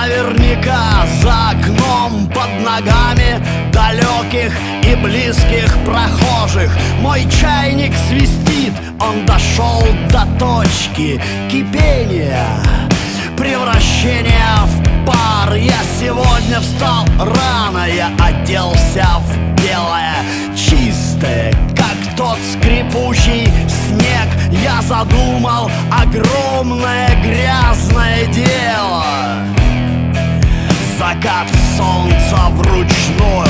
наверняка за окном под ногами далеких и близких прохожих. Мой чайник свистит, он дошел до точки кипения, превращения в пар. Я сегодня встал рано, я оделся в белое, чистое, как тот скрипучий снег. Я задумал огромное грязное дело, закат солнца вручную.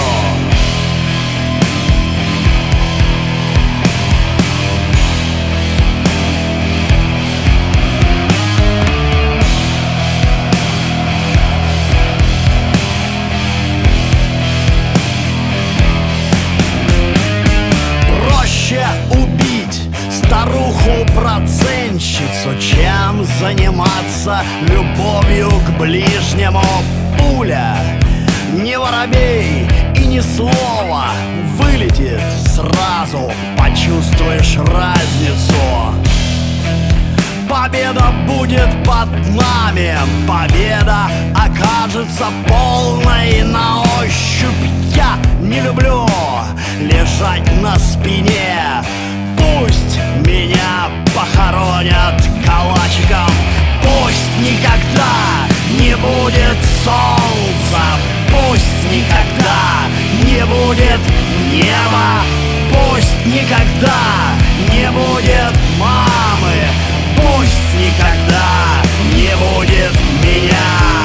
Убить старуху-процентщицу, чем заниматься любовью к ближнему. Пуля, не воробей и ни слова, вылетит сразу, почувствуешь разницу. Победа будет под нами, победа окажется полной на ощупь. Я не люблю лежать на спине, пусть меня похоронят калачиком. Пусть никогда не будет солнца, пусть никогда не будет неба, пусть никогда не будет мамы, пусть никогда не будет меня.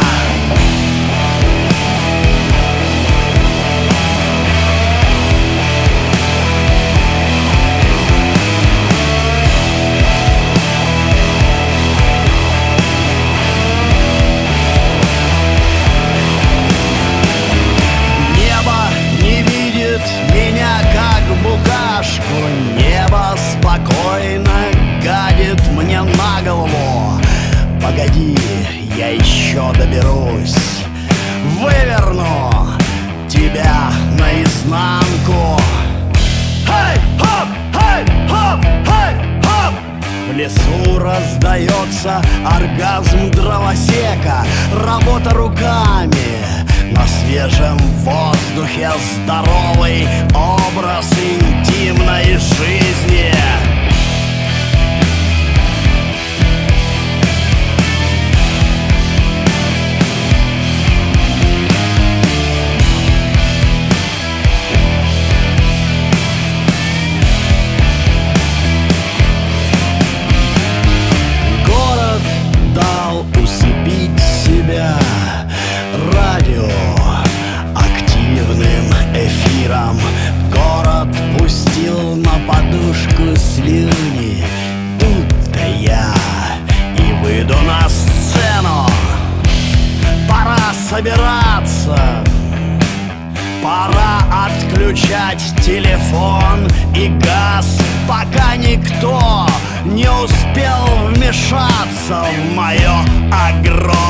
Небо спокойно гадит мне на голову. Погоди, я еще доберусь, выверну тебя наизнанку. Хей, хоп, хей, хоп, хей, хоп. В лесу раздается оргазм дровосека, работа руками на свежем воздухе, здоровый образ интимной жизни. Город дал усыпить себя радио активным эфиром. Город пустил на подушку слюни, будто я и выйду на сцену. Пора собираться, пора отключать телефон и газ, пока никто не успел вмешаться в мое огромное